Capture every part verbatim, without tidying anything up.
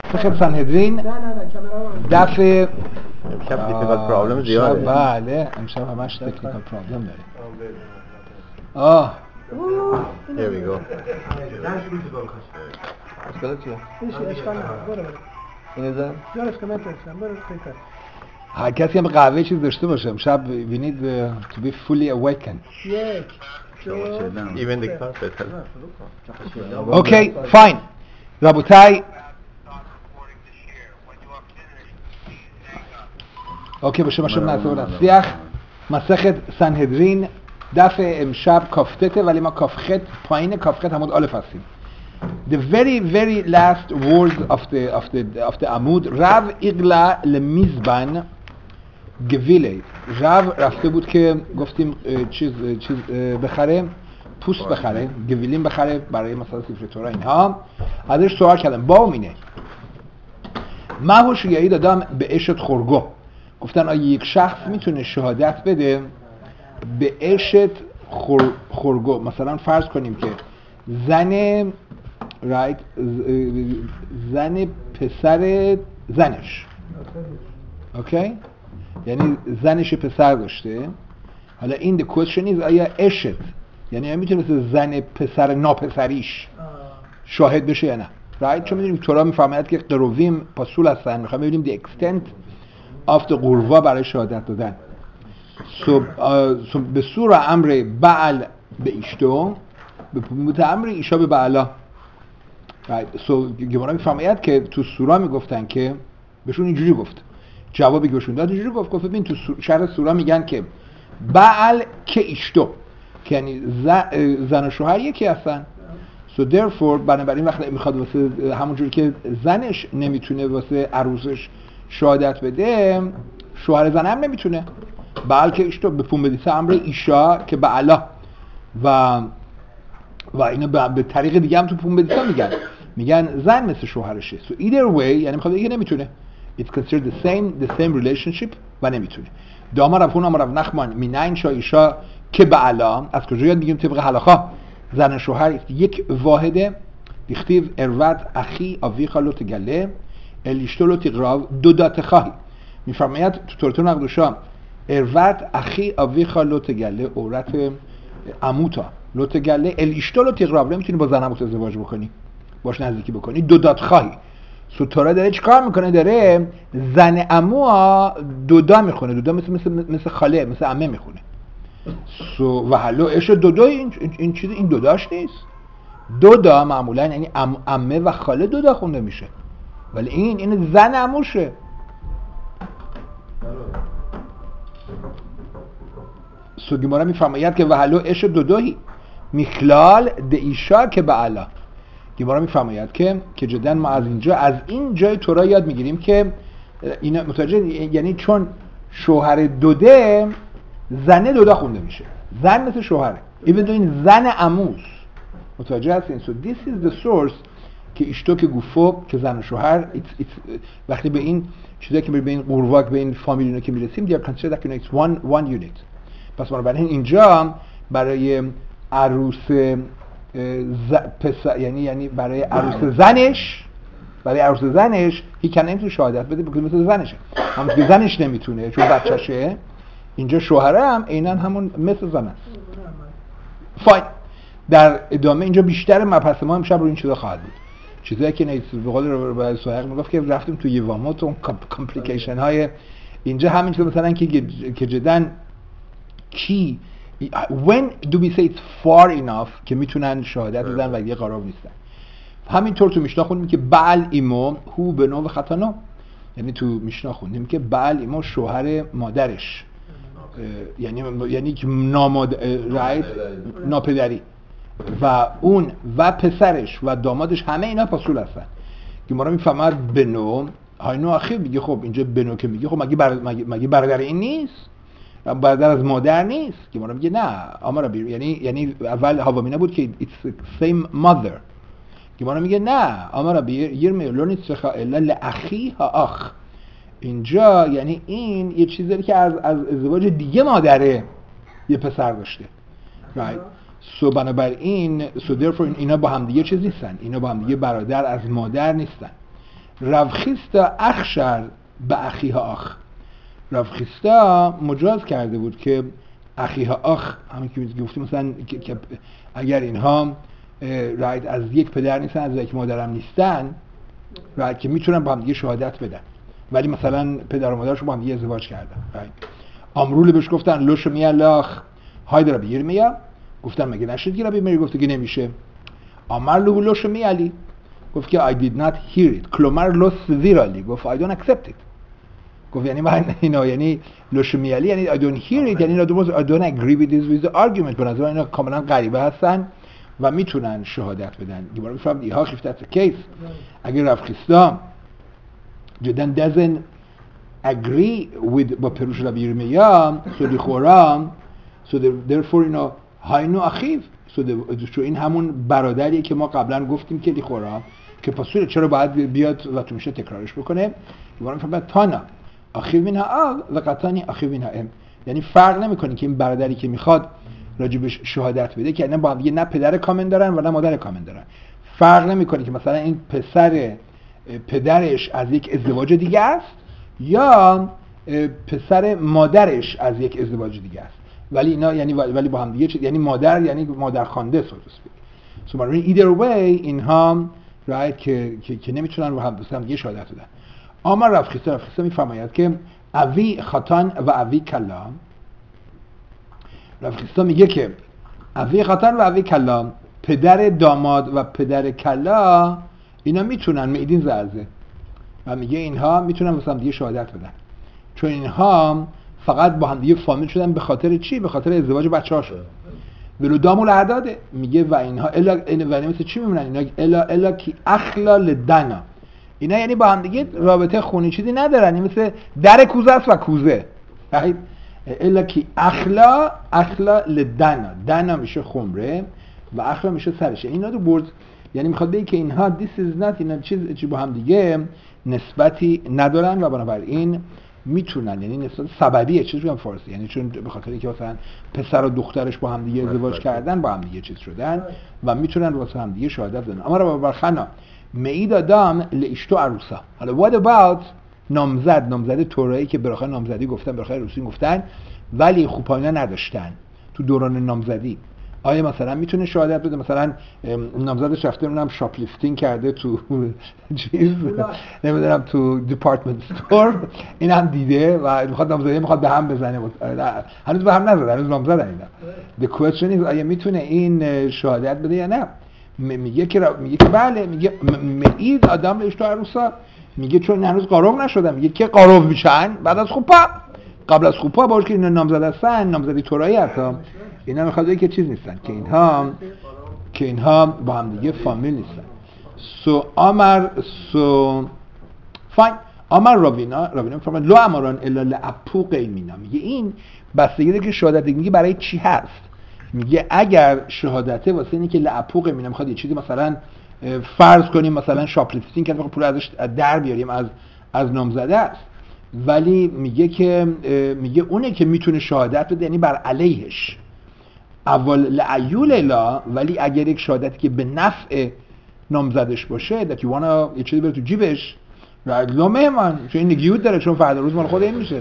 مسخ سنهدرین نه نه نه کامرا دفعه امشب تکنیکال پرابلم زیاده. بله امشب همش تکنیکال پرابلم داریم. آه Here we go. اشکال چیه؟ اشکال نه برو برو اینو زن؟ جانش کامنت هستم برو پیکر هر کسی هم قهوه چیز داشته باشه امشب we need uh, to be fully awakened. یک Even the carpet. Okay, fine. ربوتای اوکی باشه باشه نصب نصیح مسخ سنهدرین دفعه امشب کافتته ولی ما کافخت پایین کافخت همون الف هستیم. The very very last words of the of the of the عمود رو اغلا لمیزبن گویله. رو رفته بود که گفتیم چیز چیز بخره پوست بخره گویلیم بخره برای مثلا سفرتورا اینها. ازش سوال کردم با مینه ماهوش یایی دادم به اشت خورگو. گفتن آیا یک شخص میتونه شهادت بده به اشت خور... خورگو. مثلا فرض کنیم که زن رایت زن پسر زنش اوکی یعنی زنش پسر داشته. حالا این the question is آیا اشت یعنی میتونه مثل زن پسر ناپسریش شاهد بشه یا نه رایت. چون میدونیم تورا میفرماید که قرویم پاسول هستن. میخوایم ببینیم the extent of the قروا برای شهادت دادن. so, uh, so به صورت امر بعل به ایشتو به امر ایشا به بعلا right. so گمارا میفرماید که تو سورا میگفتن که بهشون اینجوری گفت جوابی که بهشون داد اینجوری گفت گفت ببین تو شرح سورا میگن که بعل که ایشتو که یعنی زن و شوهر یکی هستن. so therefore بنابراین وقتی میخواد واسه همونجوری که زنش نمیتونه واسه عروسش شهادت بده شوهر زن هم نمیتونه. بلکه ایشتو به پون بدیسه امر ایشا که بعلا و و اینا به طریق دیگه هم تو پون بدیسه میگن میگن زن مثل شوهرشه. so either way یعنی میخواد بگه نمیتونه it's considered the same the same relationship و نمیتونه. دامار افون امر اف نخمان مینین شا ایشا که بعلا از کجا یاد میگیم طبق حلاخا زن و شوهر یک واحده دیختیو اروت اخی آویخا لوت گله الیشتو لوت اقراو دو دات خواهی. میفرماید تو تورتون اقدوشا اروت اخی آویخا لوت گله عورت عموتا لوت گله الیشتو لوت اقراو نمیتونی با زن عموت ازدواج بکنی باش نزدیکی بکنی دو دات خواهی. سو تورا داره چی کار میکنه داره زن عمو دودا میخونه دودا مثل مثل مثل خاله مثل عمه میخونه. سو و حلو اش دودا این این چیز این دوداش نیست. دودا معمولا یعنی عمه و خاله دودا خونده میشه ولی این این زن عموشه. سو گمارا میفرماید که و حلو اش دودایی میخلال دئیشا که بعلا. گمارا میفرماید که که جدا ما از اینجا از این جای تورا یاد میگیریم که اینا متوجه یعنی چون شوهر دوده زنه دودا خونده میشه زن مثل شوهره ایون دو این زن عموس متوجه هستین. so this is the source که ایشتو که گوفو که زن و شوهر it's, it's, وقتی به این چیزایی که به این قرواک به این فامیلینا که میرسیم they are considered that it's one one unit. پس بنابراین اینجا برای عروس ز... پسر یعنی یعنی برای عروس زنش برای عروس زنش هی کنه نمیتونه شهادت بده بکنه مثل زنشه همون که زنش نمیتونه چون بچه‌شه. اینجا شوهره هم عیناً همون مثل زن است. فاین. در ادامه اینجا بیشتر مبحث ما امشب رو این چیزا خواهد بود چیزایی که نیست به قول رو سوهق میگفت که رفتیم تو یواموت اون کامپلیکیشن های اینجا همین چیزا مثلا که که جداً کی when do we say it's far enough که میتونن شهادت بدن و دیگه قرار نیستن. همینطور تو میشنا خوندیم که بعل ایمو هو به نوع خطانا یعنی تو میشنا خوندیم که بعل ایمو شوهر مادرش یعنی یعنی که ناماد رایت ناپدری و اون و پسرش و دامادش همه اینا پاسول هستن که ما رو میفهمد بنو های نو اخیر میگه خب اینجا بنو که میگه خب مگه برادر مگه, مگه برادر این نیست برادر از مادر نیست که ما رو میگه نه آمارا بیر یعنی یعنی اول هوامینا بود که it's same mother که ما رو میگه نه آمارا بیر یر میلونی سخا الا لاخی ها اخ اینجا یعنی این یه چیزی داره که از از ازدواج دیگه مادره یه پسر داشته right سو بنابراین سو therefore اینا با هم دیگه چیز نیستن اینا با هم دیگه برادر از مادر نیستن روخیستا اخشر به اخیها آخ. روخیستا مجاز کرده بود که اخیها آخ، همین که گفتیم مثلا که اگر اینها رایت از یک پدر نیستن، از یک مادرم نیستن، رایت که میتونن با هم دیگه شهادت بدن، ولی مثلا پدر و مادرشون با هم دیگه ازدواج کردن. رایت امروله بهش گفتن لوش میالاخ هایدر ربی یرمیا، گفتن مگه نشد که ربی میری گفته که نمیشه. امر له لوش میالی، گفت که I did not hear it. کلومر لوس زیرالی، گفت I don't accept it. گفت یعنی من اینا یعنی لوش میالی یعنی I don't hear it، یعنی I don't agree with this with the argument. به نظر اینا کاملا غریبه هستن و میتونن شهادت بدن. گیبار میفرم ایها خیفتت کیس اگر رفخیستا جدن doesn't agree with با پروش ربی یرمیا so دیخورا so therefore اینا هاینو اخیف so چون این همون برادریه که ما قبلا گفتیم که دیخورا که پاسور چرا باید بیاد و تو میشه تکرارش بکنه. گیبار میفرم تانا اخیف منها آل و قطانی اخیف منها ام، یعنی فرق نمیکنه که این برادری که میخواد راجبش شهادت بده که با هم دیگه نه پدر کامل دارن و نه مادر کامل دارن، فرق نمیکنه که مثلا این پسر پدرش از یک ازدواج دیگه است یا پسر مادرش از یک ازدواج دیگه است، ولی اینا یعنی ولی با هم دیگه یعنی مادر یعنی مادر خوانده سوتوس بگیم. سو من either way اینها رایت که که, که نمیتونن با هم دیگه شهادت بدن. اما رفخیستا رفخیستا میفرماید که اوی خاتان و اوی کلام، رفخیستا میگه که اوی خاتان و اوی کلام، پدر داماد و پدر کلا اینا میتونن میدین زرزه و میگه اینها میتونن واسه هم دیگه شهادت بدن چون اینها فقط با هم دیگه فامیل شدن به خاطر چی؟ به خاطر ازدواج بچه‌هاشون. ولو دامول اعداده میگه و اینها الا ولی مثل چی میمونن اینا؟ الا الا کی اخلال دنا، اینا یعنی با هم دیگه رابطه خونی چیزی ندارن، این مثل در کوزه است و کوزه. الا کی اخلا اخلا لدنا، دنا میشه خمره و اخلا میشه سرش، اینا رو برد یعنی میخواد بگه که اینها this is not اینا چیز چی با هم دیگه نسبتی ندارن و بنابراین میتونن یعنی نسبت سببیه چیز بگم فارسی، یعنی چون به خاطر اینکه مثلا پسر و دخترش با هم دیگه ازدواج کردن با هم دیگه چیز شدن و میتونن واسه هم دیگه شهادت بدن. اما رو برخنا معید آدم لاشتو عروسا. حالا what about نامزد، نامزد تورایی که براخه نامزدی گفتن براخه روسی گفتن ولی خوپاینا نداشتن تو دوران نامزدی، آیا مثلا میتونه شهادت بده؟ مثلا نامزدش رفته نمیدونم شاپلیفتینگ کرده تو چیز نمیدونم تو دیپارتمنت استور، این هم دیده و میخواد نامزدی میخواد به هم بزنه، هنوز به هم نزده، هنوز نامزدن اینا. the question is آیا میتونه این شهادت بده یا نه؟ میگه که میگه که بله، میگه معید آدم اشتو عروسا، میگه چون هنوز قاروف نشدن، میگه که قاروف میشن بعد از خوپا، قبل از خوپا باشه که اینا نامزد هستن، نامزدی تورایی هستن، اینا میخواد بگه که چیز نیستن که اینها که اینها با هم دیگه فامیل نیستن. سو امر سو فاین امر رابینا رابینا میفهمه لو امران الا لعپوق ایمینا، میگه این بستگی داره که شهادت میگه برای چی هست. میگه اگر شهادته واسه اینه که لعپوق ایمینا میخواد یه چیزی مثلا فرض کنیم مثلا شاپلیفتینگ که پول ازش در بیاریم از از نامزده است، ولی میگه که میگه اونه که میتونه شهادت بده یعنی بر علیهش اول لعیول لا، ولی اگر یک شهادتی که به نفع نامزدش باشه that you wanna یه چیزی بره تو جیبش لو مهمان، چون این نگیوت داره چون فردا روز مال خود این میشه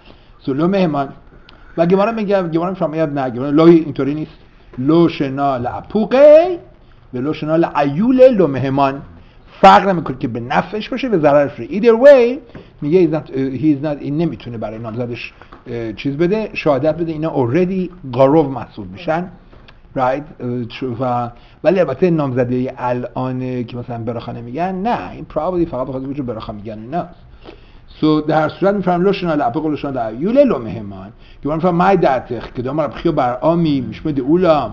سو لو مهمان. و گمارا میگه گمارا شما یاد نه گمارا لو اینطوری نیست، لو شنا لعپوقه و لو شنا لعیول لو مهمان، فرق نمیکنه که به نفعش باشه به ضررش باشه. either way میگه he's not, he's not این نمیتونه برای نامزدش چیز بده شهادت بده، اینا already قاروف محسوب میشن right. و ولی البته نامزده الان که مثلا براخانه میگن نه، این probably فقط بخاطر وجود براخانه میگن اینا. سو در صورت میفهم لوشنا لعپق لوشنا لعیول لو مهمان که من میفهم مای دعتخ که دامر بخیو بر آمی مشمد اولام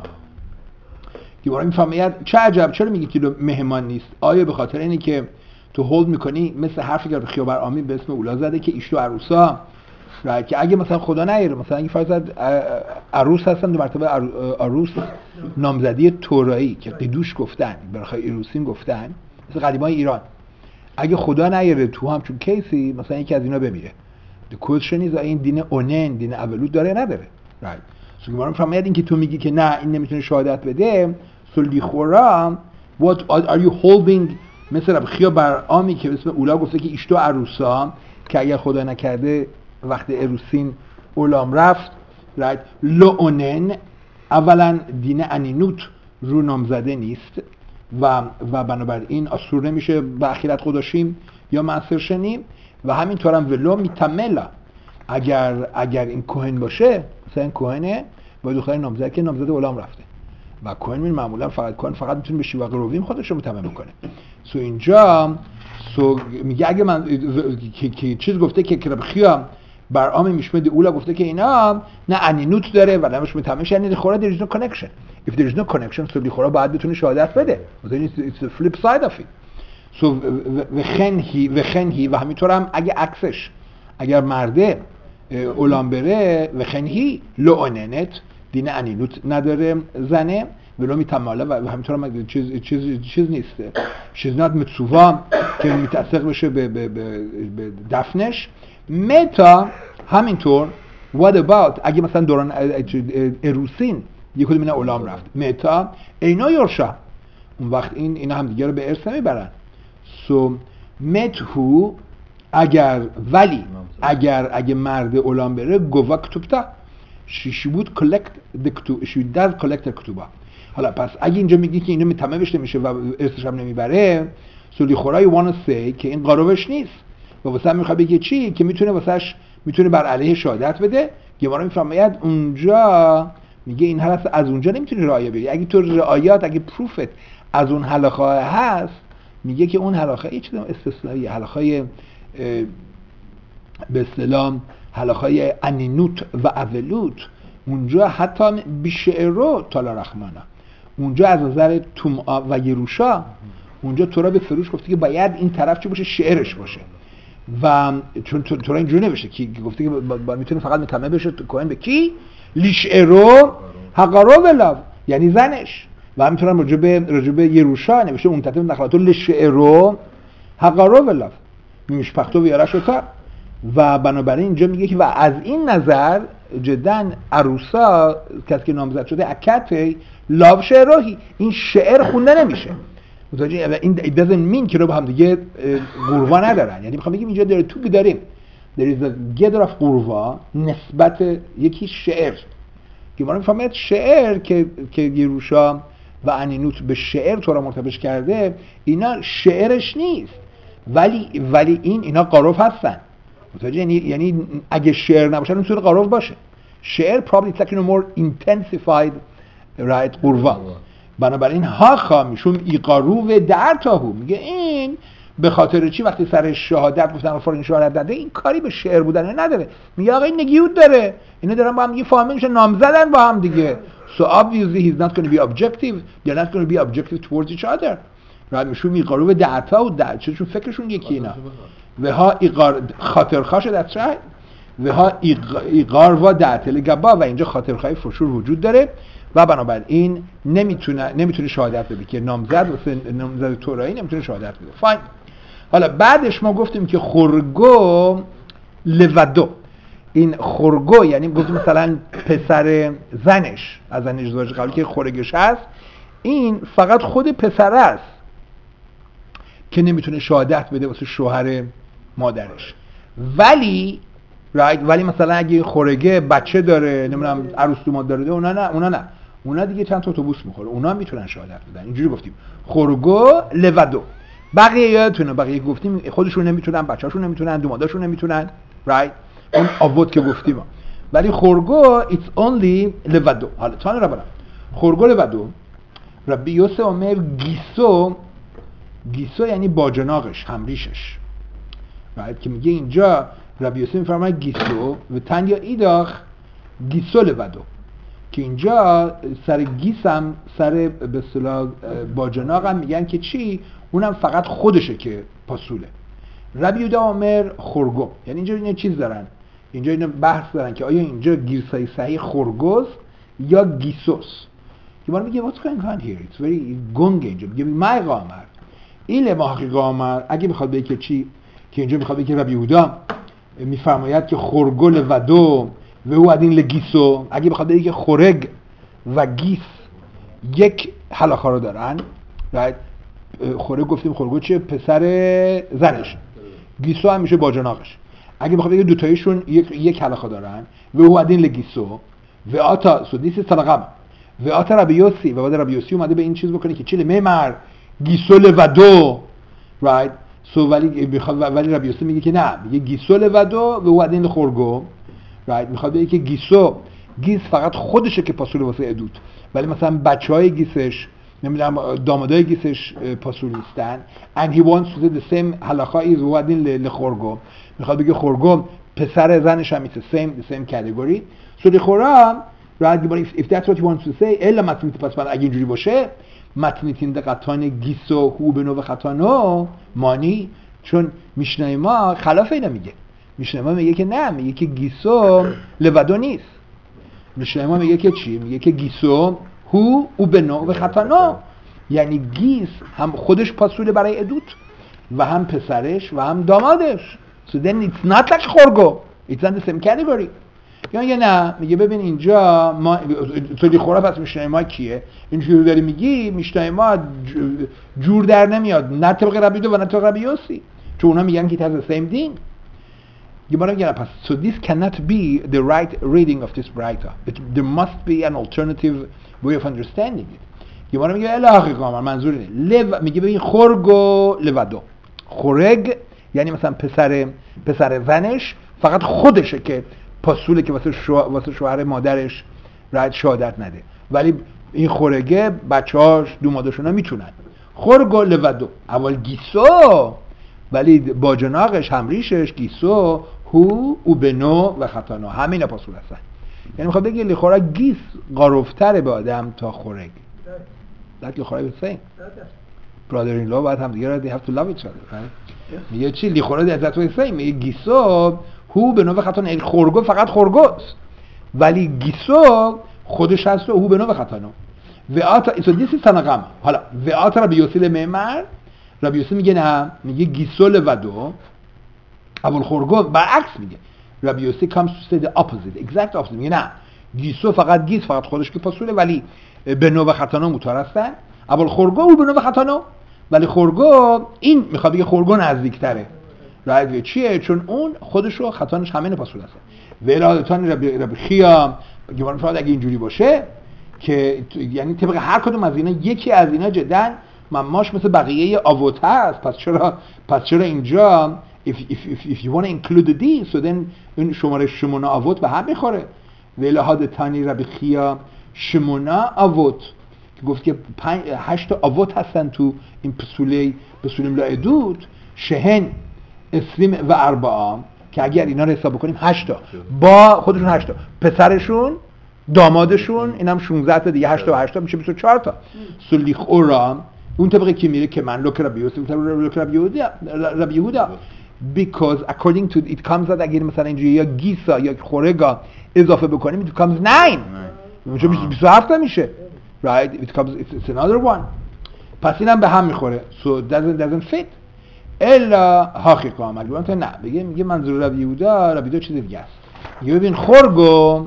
که برای میفهمید چه عجب چرا میگی که مهمان نیست؟ آیا به خاطر اینه که تو هولد میکنی مثل حرفی که بخیو بر آمی به اسم اولا زده که ایشتو عروسا، که اگه مثلا خدا نیاره مثلا اگه فرض عروس هستن دو مرتبه عروس نامزدی تورایی که قیدوش گفتن برای ایروسین گفتن مثل قدیمای ایران، اگه خدا نیاره تو همچون کیسی مثلا یکی از اینا بمیره، the question is این دین اونن دین اولود داره نداره right. so گمارم فهمید این که تو میگی که نه این نمیتونه شهادت بده، so لیخورا what are you holding مثل رب خیا بر آمی که اسم اولا گفته که ایشتو عروسا که اگر خدا نکرده وقت عروسین اولام رفت right. لونن اولا دین انینوت رو نامزده نیست و و بنابراین آسور نمیشه به اخیرت خداشیم یا معصر شنیم و همینطور هم ولو میتملا اگر اگر این کوهن باشه مثلا این کوهنه با دختر نامزده که نامزده اولام رفته و کوهن می معمولا فقط کوهن فقط میتونه به شیوه قرویم خودش رو متمم بکنه. سو اینجا سو میگه اگه من که, که چیز گفته که کربخیا بر آم میشمد اولا گفته که اینا نه انینوت داره و نمش متمش یعنی خورا there is no connection. If there is no connection so خورا باید بتونه شهادت بده. It's the flip side of it. So وخنهی وخنهی و همینطور هم اگه عکسش اگر مرده اولام بره وخنهی لعننت دین انینوت نداره زنه ولو میتماله و همینطور هم چیز چیز چیز نیست. She's not متصوفا که متعلق بشه به به به دفنش. متا همینطور what about اگه مثلا دوران اروسین یک کدوم اینا اولام رفت متا اینا یورشا اون وقت این اینا هم دیگه رو به ارث میبرن. سو متهو اگر ولی اگر اگه مرد اولام بره گوا کتوبتا she should collect the کتوب she does collect the کتوبا. حالا پس اگه اینجا میگی که اینا متمم بشه نمیشه و ارثش هم نمیبره سولی خورای وانو سی که این قاروبش نیست و واسه هم میخواد بگه چی که میتونه واسهش میتونه بر علیه شهادت بده. گمارا میفرماید اونجا میگه این حالت از اونجا نمیتونی رعایت بگیری اگه تو رعایت اگه پروفت از اون حلقه هست میگه که اون حلقه یه چیز استثنایی حلقه به اصطلاح حلقه انینوت و اولوت اونجا حتی بیشعرو تالا رحمانا اونجا از نظر تومعا و یروشا اونجا تورا به فروش گفته که باید این طرف چی باشه شعرش باشه و چون تورا اینجوری نوشته که گفته که میتونه فقط متمم بشه کوهن به کی لیشعرو حقارو ولاو یعنی زنش و همینطور راجع به راجع به یروشا نوشته اون تطبیق نخلاتو لیشعرو حقارو ولاو میشپختو و یارشوتا و بنابراین اینجا میگه که و از این نظر جدن عروسا کسی که نامزد شده اکته لاو شعروهی این شعر خونده نمیشه متوجه این it doesn't mean که رو با هم دیگه قروا ندارن یعنی میخوام بگم اینجا داره تو داریم there is a gather of قروا نسبت یکی شعر که ما میفهمید شعر که که یروشا و انینوت به شعر تو را مرتبط کرده اینا شعرش نیست ولی ولی این اینا قاروف هستن متوجه یعنی یعنی اگه شعر نباشه اون صورت قاروف باشه شعر probably it's like you know more intensified right قروا بنابراین ها خامیشون ایقارو و در تاهو میگه این به خاطر چی وقتی سر شهادت گفتن فرین شهادت داده این کاری به شعر بودن نداره میگه آقا این نگیوت داره اینا دارن با هم دیگه فاهمه میشن نامزدن با هم دیگه so obviously he's not going to be objective they're not going to be objective towards each other right میشون ایقارو و در تاهو در چون فکرشون یکی اینا و ها ایقار خاطرخواش that's right و ها ایقار و دعتل گبا و اینجا خاطرخواهی فشور وجود داره و بنابراین نمیتونه نمیتونه شهادت بده که نامزد واسه نامزد تورایی نمیتونه شهادت بده. فاین. حالا بعدش ما گفتیم که خورگو لودو این خورگو یعنی گفتیم مثلا پسر زنش از زن ازدواج قبلی که خورگش هست این فقط خود پسر است که نمیتونه شهادت بده واسه شوهر مادرش ولی رایت ولی مثلا اگه خورگه بچه داره نمیدونم عروس دوماد داره اونا نه اونا نه اونا دیگه چند تا اتوبوس میخوره اونا میتونن شهادت بدن اینجوری گفتیم خورگو لودو بقیه یادتونه بقیه گفتیم خودشون نمیتونن بچه‌هاشون نمیتونن دوماداشون نمیتونن رایت اون آوت که گفتیم ولی خورگو it's only لودو. حالا تانه را برم خورگو لودو ربی یوسف عمر گیسو گیسو یعنی باجناقش همریشش رایت که میگه اینجا ربی یوسف میفرماید گیسو و تن یا ایداخ گیسو لودو که اینجا سر گیس هم سر به اصطلاح باجناق هم میگن که چی اونم فقط خودشه که پاسوله. ربی یودا عمر خورگو یعنی اینجا این چیز دارن اینجا اینا بحث دارن که آیا اینجا گیرسای صحیح خورگوز یا گیسوس که ما میگه what's going on here it's very گنگ اینجا میگه مای قامر این لماحقی قامر اگه بخواد بگه که چی که اینجا میخواد بگه ربی یودا میفرماید که خورگو لودو و او ادین لگیسو اگه بخواد بگه که خورگ و گیس یک حلاخا رو دارن right خورگ گفتیم خورگو چیه؟ پسر زنش. گیسو هم میشه باجناقش. اگه بخواد بگه دو تایشون یک یک حلقه دارن و هو ادین لگیسو و آتا سو دیس تلقم و آتا ربیوسی و بعد ربیوسی اومده به این چیز بکنه که چیله میمر گیسول و دو right سو ولی میخواد ولی ربیوسی میگه که نه، میگه گیسول و دو و هو ادین خورگو right میخواد بگه که گیسو گیس فقط خودشه که پاسول واسه ادوت، ولی مثلا بچهای گیسش نمیدونم دامادای گیسش پاسول نیستن. and he wants to say the same halakha is هو ادین لخورگو، میخواد بگه خورگو پسر زنش هم it's the same the same category. so لخورا right if, if that's what he wants to say الا متنیت پس من اگه اینجوری باشه متنیتین دقتان گیسو هو به نو خطانو مانی، چون میشنای ما خلاف اینا میگه. میشنای ما میگه که نه، میگه که گیسو لودو نیست. میشنای ما میگه که چی؟ میگه که گیسو هو او به نو و خطانو، یعنی گیس هم خودش پاسوله برای ادوت و هم پسرش و هم دامادش. so then it's not like خورگو، it's not the same category. یا نه میگه ببین اینجا ما تو دی خورا پس میشنای ما کیه؟ اینجوری داری میگی میشنای ما جور در نمیاد، نه طبق ربیدو و نه طبق ربیوسی، چون اونا میگن که it has the same thing. یه بار میگن پس so this cannot be the right reading of this writer. It, there must be an alternative way of understanding it. یه بار میگه الهی قامر منظور اینه لو، میگه ببین خورگو لودو، خورگ یعنی مثلا پسر پسر زنش فقط خودشه که پاسوله که واسه شو... واسه شوهر مادرش رد شهادت نده، ولی این خورگه بچه‌هاش دوماداشون هم میتونن. خورگو لودو اول گیسو، ولی باجناقش همریشش گیسو هو او بنو و خطانو همین پاسول هستن. یعنی میخواد بگه لخورا گیس قاروفتره به آدم تا خورگ. That لخورا would say brother in law باید هم دیگه they have to love each other right. میگه چی لخورا that would say میگه گیسو هو بنو و خطانو، این خورگو فقط خورگوست، ولی گیسو خودش هست و هو بنو و خطانو و آتا ایسو دیسی تنقم. حالا و آتا ربیوسی لمیمر، ربیوسی میگه نه، میگه گیسو لودو اول خورگو برعکس میگه. ربیوسی comes to say the opposite exact opposite، میگه نه گیسو فقط گیس فقط خودش که پاسوله، ولی بنو و خطانو موتور هستن. اول خورگو و بنو و خطانو، ولی خورگو این میخواد بگه خورگو نزدیکتره رایت چیه؟ چون اون خودشو خطانش همین پاسول هستن. ولادتان ربی ربی خیا گمان فرض اگه اینجوری باشه که یعنی طبق هر کدوم از اینا یکی از اینا جدن مماش مثل بقیه آوت هست، پس چرا پس چرا اینجا if if if, if you want to include the so then این شماره شمونا آوت به هم میخوره. ولادتانی ربی خیا شمونا آوت که گفت که هشت آوت هستن تو این پسوله پسولیم لا ادود شهن اسلیم و اربعا، که اگر اینا رو حساب بکنیم هشتا با خودشون هشتا، پسرشون دامادشون اینم شانزده تا دیگه، هشتا و هشتا میشه بیست و چهار تا. سلیخ اورام اون طبقه که میره که من لوک ربی یوسف لوک ربی یهودا ربی یهودا because according to it comes that اگر مثلا اینجوری یا گیسا یا خورگا اضافه بکنیم it becomes nine میشه بیست و هفت میشه right it comes it's, it's another one. پس اینم به هم میخوره so doesn't doesn't fit الا حقیقا مگه تو نه بگه میگه منظور ربی یهودا ربی یهودا چیز دیگه است. میگه ببین خورگو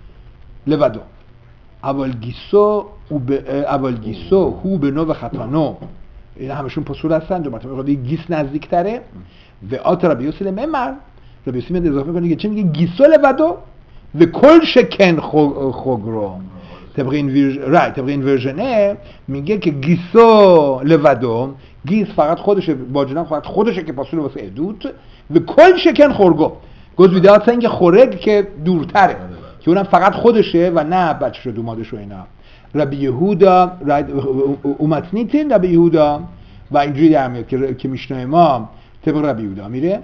لودو اول گیسو او به اول گیسو هو به نو و خطانو، این همشون پسول هستن. دو مرتبه میگه گیس نزدیکتره و آت ربی یوسی لممر ربی یوسی میاد اضافه میکنه که چه میگه گیسو لودو و کل شکن خوگرو طبق این ویرژن رایت طبق این ورژنه میگه که گیسو لودو گیس فقط خودشه باجناق فقط خودشه که پاسول واسه ادوت و کل شکن خورگو گوز ویدات اینکه خورگ که دورتره که اونم فقط خودشه و نه بچه‌شو دومادشو اینا. ربی یهودا رایت اومتنیتین ربی یهودا و اینجوری در میاد که که میشنای ما طبق ربی یهودا میره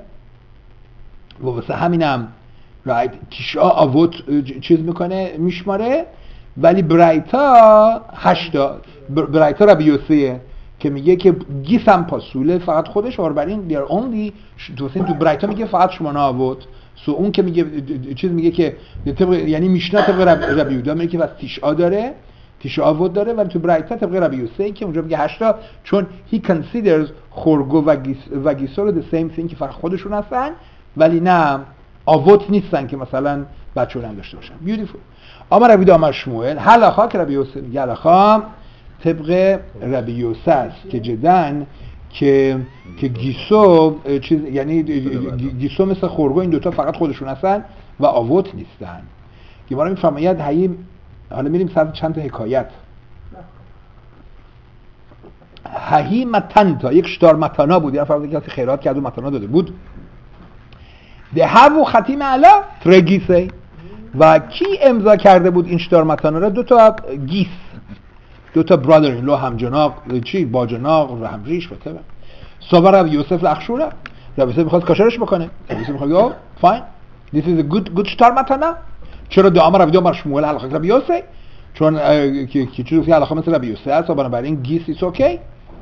و واسه همینم رایت تیشا آوت چیز میکنه میشماره، ولی برایتا هشتا برایتا ربی یوسیه که میگه که گیس هم پاسوله فقط خودش اور بر این دیر اونلی تو تو برایتا میگه فقط شما آوت سو اون که میگه چیز میگه که طبق یعنی میشنا طبق ربی یهودا میگه که واسه تیشا داره تیشا آوت داره، ولی تو برایتا طبق ربی یوسیه که اونجا میگه هشتا چون he considers خورگو و گیس و گیسو رو the same thing که فقط خودشون هستن ولی نه آوت نیستن که مثلا بچه‌ها هم داشته باشن. بیوتیفول. آمر ربی دامر شموئل حلاخا که ربی یوسف میگه حلاخا طبق ربی یوسف است که جدن که که گیسو چیز یعنی گیسو مثل خورگو این دوتا فقط خودشون هستن و آوت نیستن. گمارا میفرماید هی حالا میریم سر چند تا حکایت. هی متنتا یک شتار متانا بود، یعنی فرض کسی خیرات کرد و متانا داده بود. ده و ختیم علا ترگیسه و کی امضا کرده بود این شتار متانا را؟ دو تا گیس، دو تا برادر این لو همجناق چی باجناق و همریش و تبه. صبر رب یوسف لخشوره، رب یوسف میخواد کاشرش بکنه. رب یوسف میخواد گفت فاین this is a good good شتار متانا. چرا دعا رب دیو بر شموئل حلقه رب یوسف؟ چون که که چیزی که حلقه مثل رب یوسف است و بنابراین گیس is okay.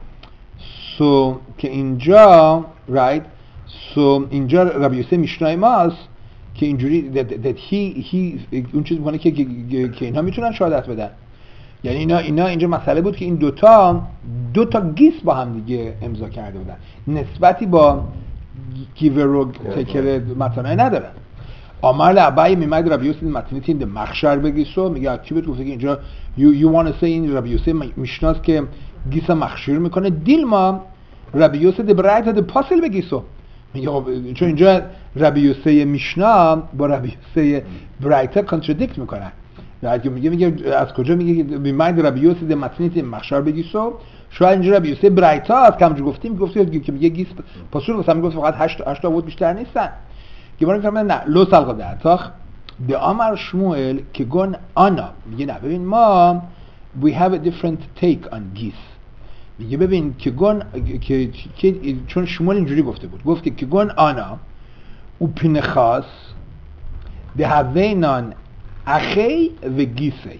So که اینجا right so اینجا رب یوسف میشنای ماست که اینجوری that, that he he اون چیز میکنه که که اینها میتونن شهادت بدن. یعنی اینا اینا اینجا مسئله بود که این دوتا دوتا گیس با هم دیگه امضا کرده بودن، نسبتی با گیور و تکر متنای ندارن. آمر لعبای میمد رب یوسف متنیتی این مخشر بگیسو میگه چی بهت گفته که اینجا you, you want to say این رب یوسف میشناس که گیس مخشیر میکنه دیل ما رب یوسف دبرایت ده پاسل بگیسو میگه خب چون اینجا رب یوسف میشنا با رب یوسف برایت کانترادیکت میکنن. راجع میگه میگه از کجا میگه میمد رب یوسف ده متنیتی مخشر بگیسو شاید اینجا رب یوسف برایت ها از کم جو گفتیم گفتی که میگه گیس پاسول واسه میگه فقط هشت هشت تا بود بیشتر نیستن. گمارا میفهمه نه لو سالقه ده تاخ به آمر شموئل که گون آنا میگه نه ببین ما we have a different take on geese. میگه ببین که گون که, که چون شموئل اینجوری گفته بود گفت که گون آنا و پینخاس ده هوینان اخی و گیسه.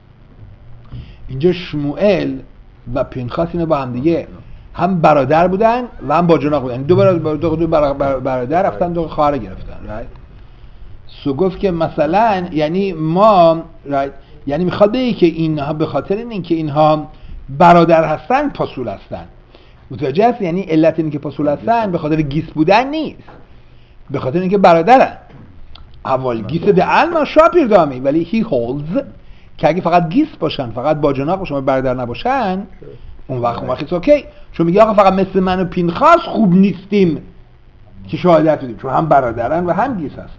اینجا شموئل و پینخاس اینا با هم دیگه هم برادر بودن و هم باجناق بودن، دو برادر دو برادر رفتن دو خواهر گرفتن رایت. سو گفت که مثلا یعنی ما رایت یعنی میخواد بگه که اینها به خاطر اینکه اینها برادر هستن پاسول هستن. متوجه هست؟ یعنی علت اینکه پاسول هستن به خاطر گیس بودن نیست، به خاطر اینکه برادرن. اول گیس ده علم شاپیر دامی ولی هی هولز که اگه فقط گیس باشن فقط باجناق باشن و برادر نباشن اون وقت اون وقت اوکی. چون میگه آقا فقط مثل من و پینخاس خوب نیستیم که شهادت بدیم چون هم برادرن و هم گیس هستن.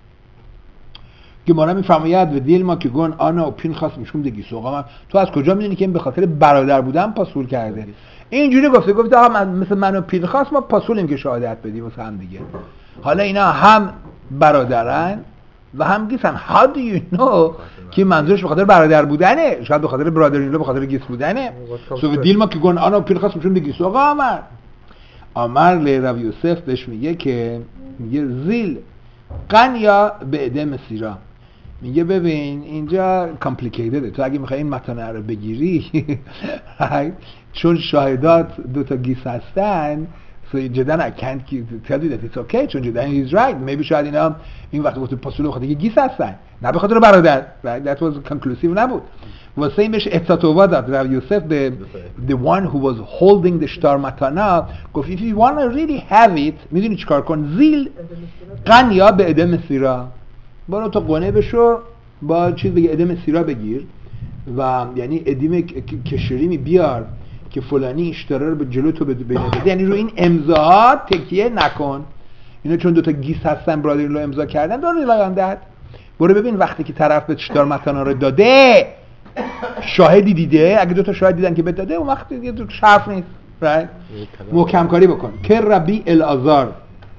گمارا میفرماید و دیل ما که گون آنا و پینخاس میشون ده گیس. آقا تو از کجا میدونی که این به خاطر برادر بودن پاسول کرده؟ اینجوری گفته گفته آقا من مثل من و پینخاس ما پاسولیم که شهادت بدیم واسه هم دیگه. حالا اینا هم برادرن و هم گیسن. how do you know که منظورش به خاطر برادر بودنه؟ شاید به خاطر برادرینلو به خاطر گیس بودنه. سو دیل ما که گون آنا و پینخاس میشون ده گیس. آقا آمر آمر لی رب یوسف بهش میگه که میگه زیل قنیا به ادم سیرا. میگه ببین اینجا کامپلیکیتده، تو اگه میخوای این متن رو بگیری چون شاهدات دوتا گیس هستن so جدن I can't tell you that it's okay چون جدن he's right maybe شاید اینا این وقت گفت پاسول بخاطر که گیس هستن نه به خاطر برادر right that was conclusive نبود. واسه این بهش احتاطوبا داد رب یوسف the, the one who was holding the شتار متانا گفت if you want to really have it میدونی چیکار کن زیل قنیا به ادم سیرا برو تو قنه بشو با چیز بگی ادم سیرا بگیر و یعنی ادیم کشریمی بیار که فلانی اشترا رو به جلو تو بده بده یعنی رو این امضاءات تکیه نکن. اینا چون دوتا گیس هستن برادر رو امضا کردن داره لگاندت. برو ببین وقتی که طرف به شتار متانا رو داده شاهدی دیده، اگه دوتا شاهد دیدن که بهت داده اون وقت دیگه تو شرف نیست right محکم کاری بکن. که ربی الازار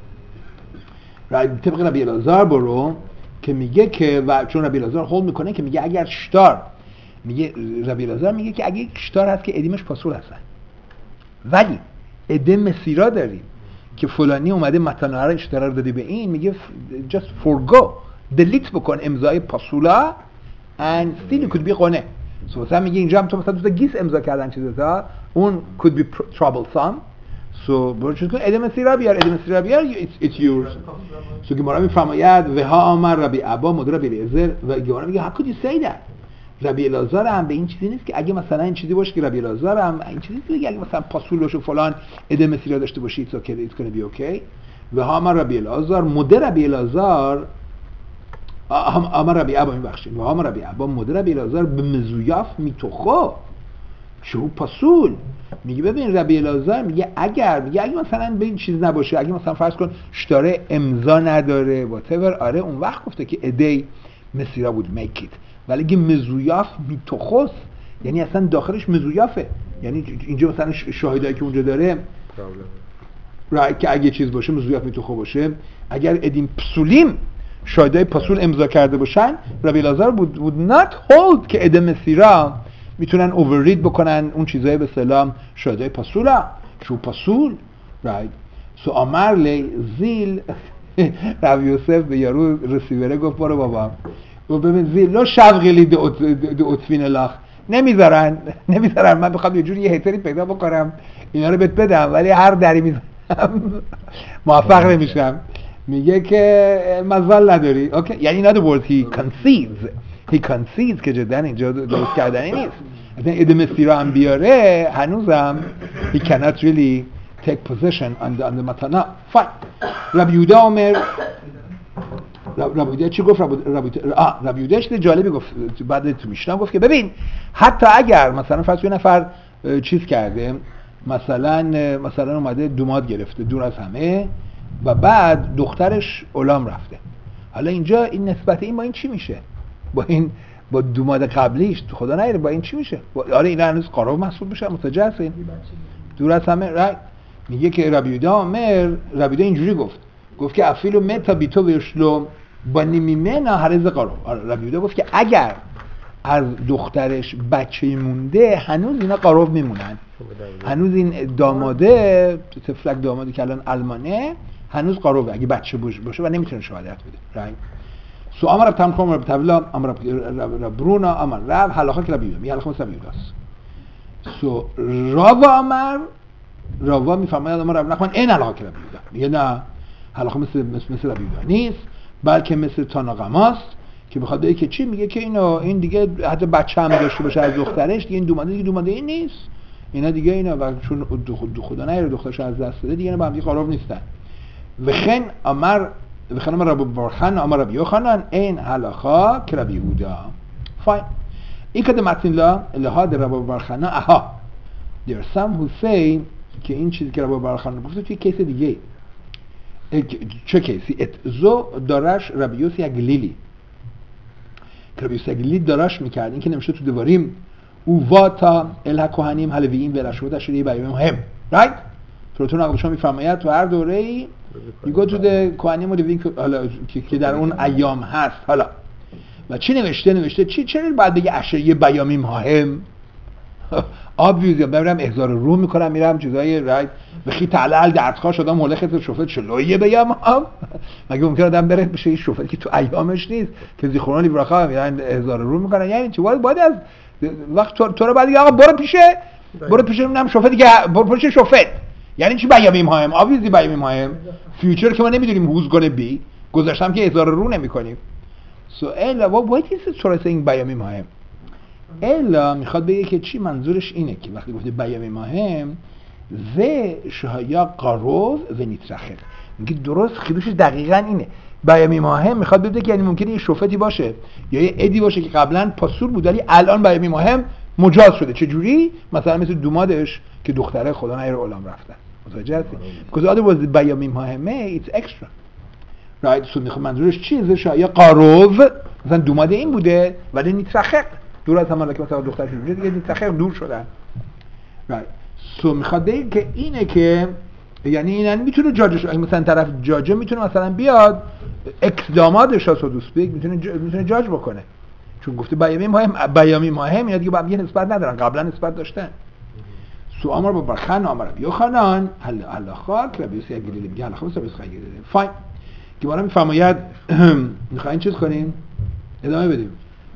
right طبق ربی الازار برو که میگه که و چون ربی الازار هول میکنه که میگه اگر شتار میگه ربی الازار میگه که اگه یک شتار هست که ادیمش پاسول هستن ولی ادم سیرا داریم که فلانی اومده متانا رو اشترا رو داده به این میگه just forgo delete بکن امضای پاسولا and still it could be قنه. so مثلا میگه اینجا هم تو مثلا دوتا گیس امضا کردن چیز تا اون could be troublesome so برو چیز کن ادم سیرا بیار ادم سیرا بیار it's, it's yours. so گمارا میفرماید و ها آمر ربی عبا مدر ربی الیعزر و گمارا میگه how could you say that ربی الازار هم به این چیزی نیست که اگه مثلا این چیزی باشه که ربی الازار هم این چیزی نیست که اگه مثلا پاسول باشه فلان ادم سیرا داشته باشه it's okay it's gonna be okay. و ها آمر ربی الازار مدر ربی الازار آمر ربی عبا میبخشید و آمر ربی عبا مدر ربی الازار به مزویاف میتوخو شو پاسول میگه ببین ربی الازار میگه اگر میگه اگه مثلا به این چیز نباشه، اگه مثلا فرض کن شتاره امضا نداره واتور، آره اون وقت گفته که ادی مسیرا بود میک ایت، ولی اگه مزویاف میتوخوس یعنی اصلا داخلش مزویافه، یعنی اینجا مثلا شاهدایی که اونجا داره رای که اگه چیز باشه مزویاف میتوخو باشه، اگر ادیم پسولیم شاهدای پاسول امضا کرده باشن، ربی الازار بود would not hold که ادم مسیرا میتونن اووررید بکنن اون چیزای به سلام شاهدای پاسولا شو پاسول رایت سو امر لی زیل ربی یوسف به یارو رسیوره گفت برو بابا گفت ببین زیل لو شوقلی دو اتفین الاخ نمیذارن نمیذارن من بخوام یه جوری یه هیتری پیدا بکنم اینا رو بهت بدم ولی هر دری میذارم موفق نمیشم. میگه که مزال نداری اوکی، یعنی in other words he concedes he concedes که جدا اینجا درست کردنی نیست، اصلا ادم استیرا هم بیاره هنوزم he cannot really take possession on the, on the matana fine. ربی یودا عمر ربی یودا چی گفت؟ ربی یودا چیز جالبی گفت بعد تو میشنا گفت که ببین حتی اگر مثلا فرض یه نفر چیز کرده مثلا مثلا اومده دوماد گرفته دور از همه و بعد دخترش علام رفته، حالا اینجا این نسبت این با این چی میشه؟ با این با دوماد قبلیش خدا نگیره با این چی میشه؟ آره این هنوز قرار محسوب میشه متوجه هستین؟ دور از همه رای میگه که ربی یودا عمر ربی یودا اینجوری گفت گفت که افیلو متا بیتو ویشلو با نیمیمنا هرز قرار. ربی یودا گفت که اگر از دخترش بچه مونده هنوز اینا قرار میمونن، هنوز این داماده تفلک دامادی که الان المانه هنوز قراره اگه بچه باشه و نمیتونه شهادت بده رای سو امر تام کوم رب تبلا امر برونا امر رب حلاخا که ربی یودا می حلاخا ربی یوداست سو راوا امر راوا میفهمه امر رب نخوان این حلاخا که ربی یودا میگه نه حلاخا مثل مثل ربی یودا نیست بلکه مثل تاناقماست که بخواد بگه که چی میگه که اینو این دیگه حتی بچه هم داشته باشه از دخترش دیگه این دوماده دیگه دوماده این نیست، اینا دیگه اینا و چون دو خدا نگیره دخترش از دست داده دیگه اینا با هم دیگه قرار نیستن. وخن امر وخن امر رب برخان امر رب یوخنان این حلاخا که ربی یهودا فاین. این کده متن لا لحاد رب برخان اها there are some who say که این چیزی که رب برخان گفته توی کیس دیگه چه کیسی اتزو دارش ربی یوسی اگلیلی که ربی یوسی اگلیلی دارش میکرد این که نمیشه تو دواریم او واتا اله کوهنیم حلویین ولشوده شده بیان مهم right فراتون نقلشان میفرماید تو هر دوره‌ای میگه تو ده کوهنیم و دوین حالا که در اون ایام هست حالا و چی نوشته نوشته چی چرا باید بگه اشریه بیامی مهم obviously برم احضار رو میکنم میرم چیزای رایت بخی تعلل دردخواه شدم مولخت شوفت چلویه بیام هم مگه ممکن آدم بره بشه این شوفت که تو ایامش نیست که زیخوران لیبراخا میرن احضار رو میکنن یعنی چی باید باید از وقت تو, تو رو بعد دیگه آقا برو پیشه برو پیشه نمیدونم شوفت دیگه برو پیشه شوفت یعنی چی بیامی مهم obviously بیامی مهم future که ما نمیدونیم who's gonna be گذاشتم که احضار رو نمیکنیم so ella what is it sort of saying بیامی مهم الا میخواد بگه که چی منظورش اینه که وقتی گفته بیامی مهم زه شهایا قاروز و نیترخق میگه درست خیدوش دقیقاً اینه بیامی مهم میخواد بگه که یعنی ممکنه یه شوفتی باشه یا یه ادی باشه که قبلا پاسور بود ولی الان بیامی مهم مجاز شده چه جوری مثلا مثل دومادش که دختره خدا نیر علام رفتن متوجه هستی because otherwise بیامی مهمه it's extra right so میخواد منظورش چیه زه شهایا قاروز مثلا دوماده این بوده ولی نیترخق دور از هم که مثلا دخترش میشه دیگه نیترخق دور شدن right so میخواد بگه که اینه که یعنی این میتونه جاجش مثلا طرف جاجه میتونه مثلا بیاد اکس دامادش رو دوست بگه میتونه جا... میتونه جاج بکنه چون گفته بیامی مهم بیامی مهم اینا دیگه با هم یه نسبت ندارن قبلا نسبت داشتن سو امر با برخان امر یوخنان الله خاک ربی یوسی اگلیلی میگه الله خاک ربی یوسی اگلیلی فاین که برام میفرماید میخواین چیز کنیم ادامه بدیم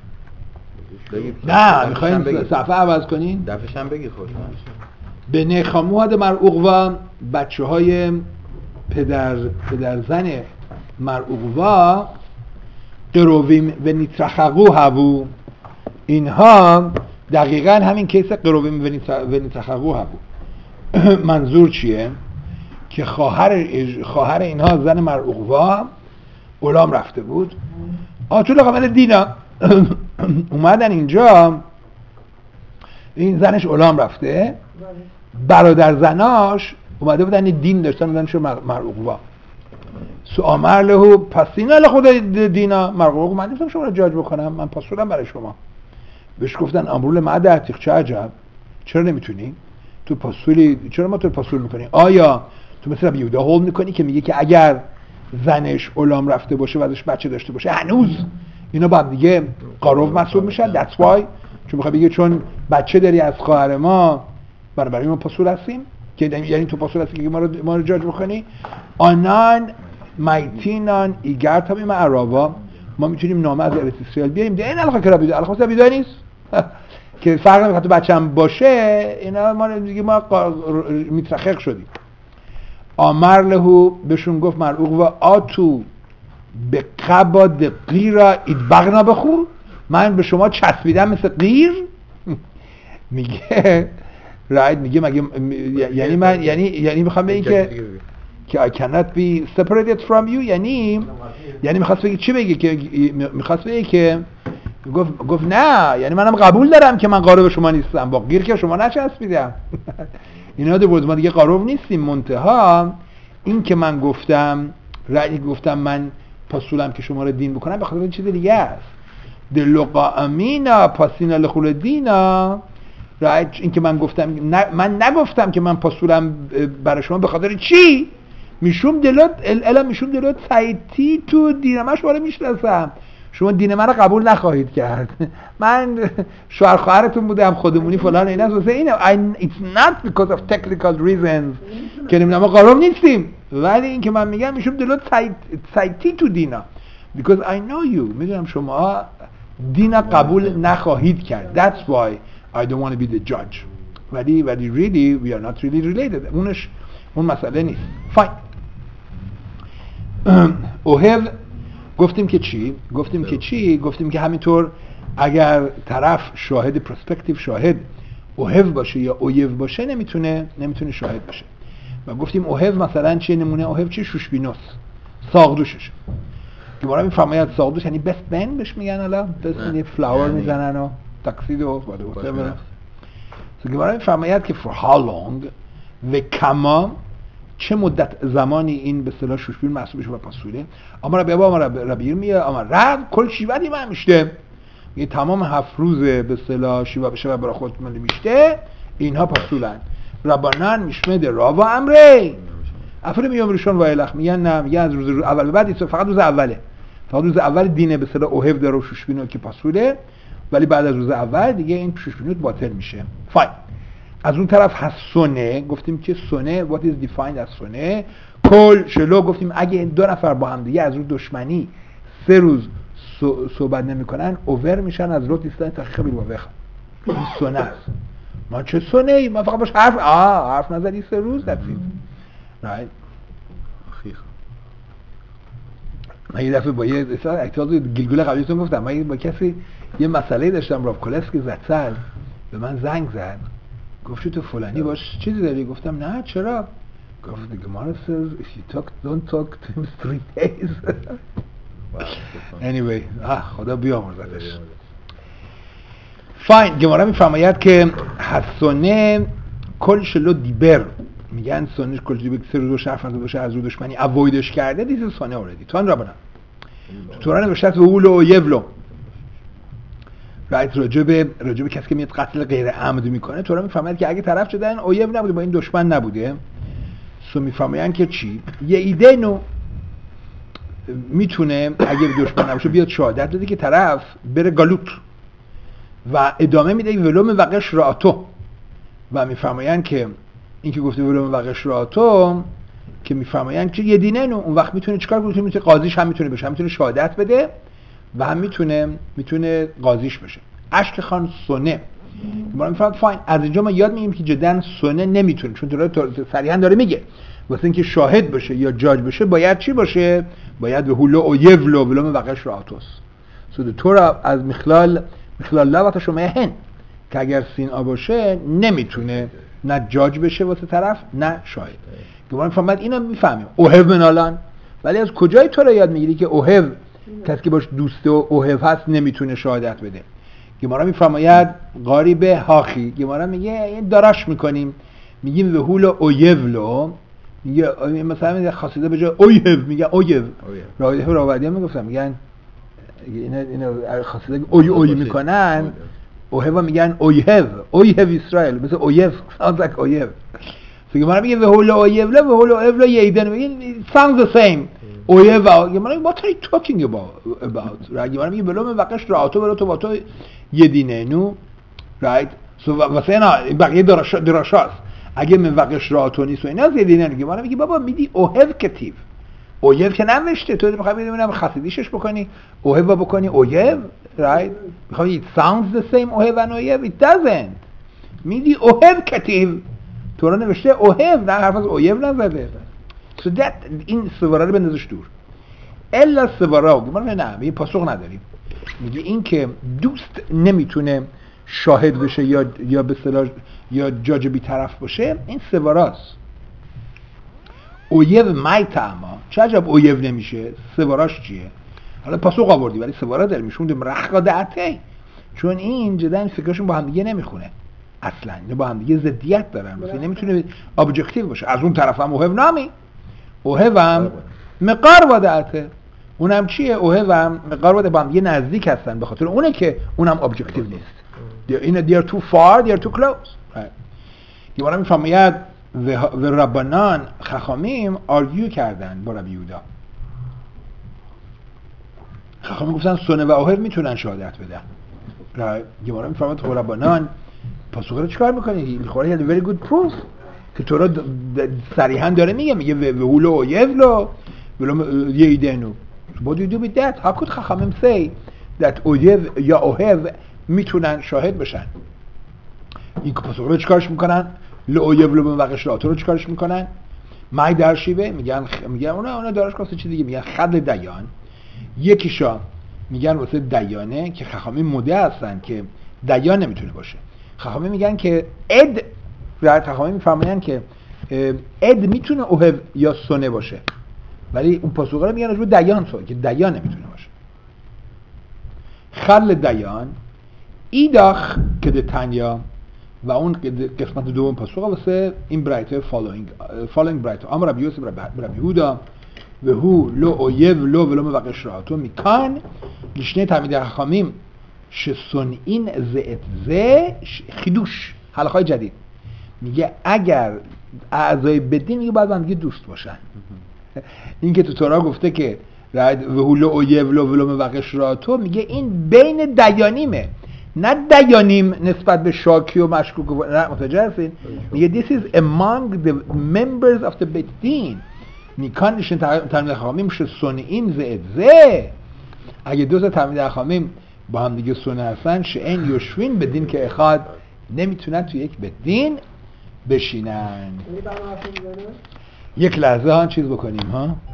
نه میخواین صفحه عوض کنین دفعش هم بگی خودت به نخاموهد مرعوقوا بچه های پدر پدر زن مرعوقوا قرویم و نیترخقو هبو اینها دقیقا همین کیس قرویم و نیترخقو هبو منظور چیه؟ که خواهر خواهر اینها زن مرعوقوا غلام رفته بود آتول قبل دینا اومدن اینجا این زنش علام رفته، برادر زناش اومده بودن دین داشتن، بودن شو مرعوقوا سو آمر لهو پس این اله خود دینا مرعوق، من نمیتونم شما رو جاج بکنم، من پاسورم برای شما. بهش گفتن امرول معدتیخ، چه عجب، چرا نمیتونی؟ تو پاسولی، چرا ما تو پاسور میکنی؟ آیا تو مثل ربی یهودا هول میکنی که میگه که اگر زنش علام رفته باشه و ازش بچه داشته باشه هنوز اینا با هم دیگه قاروف محسوب میشن؟ that's why چون میخواد بگه چون بچه داری از خواهر ما برای ما پاسور هستیم، که یعنی تو پاسور هستی که ما رو ما رو جاج بکنی. آنان مایتینان ایگر تامیم عربا، ما میتونیم نامه از ارت اسرائیل بیاریم ده این علاقه که ربی علاقه ربی نیست که فرق نمیکنه تو بچه‌م باشه، اینا ما دیگه ما مترخق شدیم. آمر لهو بهشون گفت مرعوق و آتو به قبا دقیرا ایدبغنا بخو، من به شما چسبیدم مثل قیر. میگه راید میگه مگه یعنی من یعنی یعنی میخوام بگم که که I cannot be separated from you، یعنی یعنی میخواست بگه چی بگه که میخواست بگه که گفت گفت نه یعنی منم قبول دارم که من قارب شما نیستم، با قیر که شما نچسبیدم. اینا دو بود ما دیگه قارب نیستیم، منتها این که من گفتم رأی گفتم من پاسولم که شما رو دین بکنم به خاطر این چیز دیگه است. دلقا امینا پاسینا لخول دینا، رأی این که من گفتم من نگفتم که من پاسولم برای شما به خاطر چی؟ میشوم دلت الا میشوم دلت سایتی تو دین من شما رو میشناسم، شما دین من رو قبول نخواهید کرد، من شوهر خواهرتون بودم خودمونی فلان اینا واسه اینه it's not because of technical reasons که نمیدونم ما قارب نیستیم، ولی این که من میگم میشوم دلت سایتی تو دینا because I know you، میدونم شما دین قبول نخواهید کرد، that's why I don't want to be the judge، ولی ولی really we are not really related، اونش اون مسئله نیست. fine. اوهو گفتیم که چی؟ گفتیم که چی؟ گفتیم که همینطور اگر طرف شاهد پرسپکتیو شاهد اوهو باشه یا اویو باشه نمیتونه نمیتونه شاهد باشه. و گفتیم اوهو مثلا چه نمونه اوهو چی؟ شوشبینوس، ساقدوشش. که برای میفرماید ساقدوش یعنی بست من بهش میگن، حالا بست من فلاور میزنن و تاکسید و whatever. که برای میفرماید که for how long و کما چه مدت زمانی این به اصطلاح شوشبین محسوب بشه و پاسوله. اما ربی ابا اما ربی میاد اما رب کل شیوه دیمه میشته، یه تمام هفت روز به اصطلاح شیوه بشه و برای خود ملی میشته، اینها پاسولن. ربانان میشمده را و امره افره میام روشون و الخ میگن نه، میگن از روز اول به بعد فقط روز اوله، فقط روز اول دینه به اصطلاح اوهو داره و شوشبینو که پاسوله، ولی بعد از روز اول دیگه این شوشبینوت باطل میشه. فاین. از اون طرف هست سونه، گفتیم که سونه what is defined as سونه کل شلو، گفتیم اگه این دو نفر با هم دیگه از رو دشمنی سه روز صحبت نمی کنن اوور میشن از رو دیستن تحقیق بیل باوخ، این سونه است. ما چه سونه ای؟ ما فقط باش حرف آه حرف نزدی سه روز دفید right. من یه دفعه با یه اکتاز گلگول قبلیتون گفتم، من با کسی یه مسئله داشتم، راب کولسکی زدسل به من زنگ زد گفت تو فلانی باش چیزی داری؟ گفتم نه چرا؟ گفت the Gemara says if you talk don't talk to him three days. anyway آه خدا بیامرزدش. فاین. گمارا میفرماید که حسنه کل شلو دیبر، میگن سنش کل دیبر سه روز و شرف از باشه از رو دشمنی اوایدش کرده دیگه سنه اوردی تو ان را بنم تو توران نوشته است و و یولو رایت راجب راجب کسی که میاد قتل غیر عمد میکنه. توران میفهمید که اگه طرف شدن اویو نبوده با این دشمن نبوده، سو میفهمن که چی یه ایده نو میتونه اگه دشمن نباشه بیاد شهادت بده که طرف بره گالوت و ادامه میده ولوم وقش راتو، و میفرمایند که این که گفته ولوم وقش راتو که میفرمایند که یه دینه نو اون وقت میتونه چیکار کنه؟ میتونه قاضیش هم میتونه بشه، هم میتونه شهادت بده و هم میتونه میتونه قاضیش بشه. اشک خان سونه ما میفرماید فاین. از اینجا ما یاد میگیریم که جدا سونه نمیتونه، چون داره صریحا داره میگه واسه اینکه شاهد بشه یا جاج بشه باید چی باشه؟ باید به هولو او یولو ولوم وقش راتوس. سو تو را از مخلال مخلال لوات شما هن که اگر سین آ باشه نمیتونه نه جاج بشه واسه طرف نه شاهد. گمان فهمید اینا میفهمیم اوهو منالان، ولی از کجای تو را یاد میگیری که اوهو کسی که باش دوسته و اوهو هست نمیتونه شهادت بده؟ گمارا میفرماید قاریب هاخی، گمارا میگه این داراش میکنیم، میگیم وهول اویولو، میگه مثلا خاصیده به جای اویو میگه اویو. راویه راودی هم میگفتن میگن اینا اینا خاصیده اوی اوی میکنن، اوهوا میگن اویو اویو اسرائیل، مثل اویو سانزک اویو. گمارا میگه وهول اویولو وهول اویولو ییدن، میگه sounds the same. اویو گمارا what are you talking about about right؟ گمارا میگه بلوم وقش راتو بلوتو واتو یدینه نو right. so واسه اینا بقیه دراش دراشاست. اگه من وقش راتو نیست و اینا یدینه نگه گمارا میگه بابا میدی اوهو کتیو، اویو که نمیشته، تو میخوای ببینم خاصیدیشش بکنی اوهو بکنی اویو right. میخوای it sounds the same اوهو و اویو it doesn't. میدی اوهو کتیو، تو را نوشته اوهو، نه حرف از اویو نزده. so that این سوارا رو بندازش دور. الا سوارا گمان نه میگه پاسخ نداریم. میگه این که دوست نمیتونه شاهد بشه یا یا به اصطلاح یا جاج بی‌طرف باشه، این سواراست. اویو مایتاما چه عجب اویو نمیشه، سواراش چیه؟ حالا پاسخ آوردی ولی سوارا داره میشوند رخا دعته، چون این جدا این فکرشون با هم دیگه نمیخونه اصلا، اینا با هم دیگه ضدیت دارن، مثلا نمیتونه ابجکتیو باشه. از اون طرف هم اوهو نامی، اوهو هم مقار ودعته، اونم چیه؟ اوهو هم مقار ودعته با هم دیگه نزدیک هستن، به خاطر اونه که اونم ابجکتیو نیست. اینا they are too far they are too close. یه بارم میفرماید و ربانان خخامیم آرگیو کردن با ربی یهودا. خخامیم گفتن سنه و اوهو میتونن شهادت بدن. یه بارم میفرماید خب ربانان پاسخ رو چیکار میکنی؟ میخوره یه very good proof که تو را صریحا داره میگه، میگه وهول اویولو ولو ییدنو. What do you do with that? How could خخامیم say that اویو یا اوهو میتونن شاهد بشن؟ این که پاسخ رو چیکارش میکنن؟ لویولو به وقش راتو رو چیکارش میکنن؟ مای در شیوه میگن خ... میگن اونا اونا دارش واسه چی دیگه، میگن خد دیان. یکیشا میگن واسه دیانه که خخامیم مده هستن که دیان نمیتونه باشه. خخامیم میگن که اد رایت، خخامیم میفرمایند که اد میتونه اوهو یا سنه باشه، ولی اون پاسخ رو میگن راجع به دیان سو که دیان نمیتونه باشه. خل دیان ایداخ که دتانیا و اون قسمت دوم پاسخ واسه این برایت فالوینگ فالوینگ برایت امر ربی یوسف ربی یهودا و هو لو اویو لو ولو مبقش راتو میکان لشنه تعمید خخامیم شسون این زئت زه خیدوش حلقای جدید. میگه اگر اعضای بدین میگه باید هم دیگه دوست باشن. این که تو تورا گفته که و هو لو اویو لو ولو مبقش راتو، میگه این بین دیانیمه، نه دیانیم نسبت به شاکی و مشکوک و نه، متوجه هستین؟ میگه this is among the members of the beit din. میکان نشین تعمید خخامیم شه سنئین زئت زه، اگه دو تا تعمید خخامیم با هم دیگه سنه هستن شئن یوشوین بدین که اخاد نمیتونن تو یک بeit din بشینن. یک لحظه ها چیز بکنیم ها.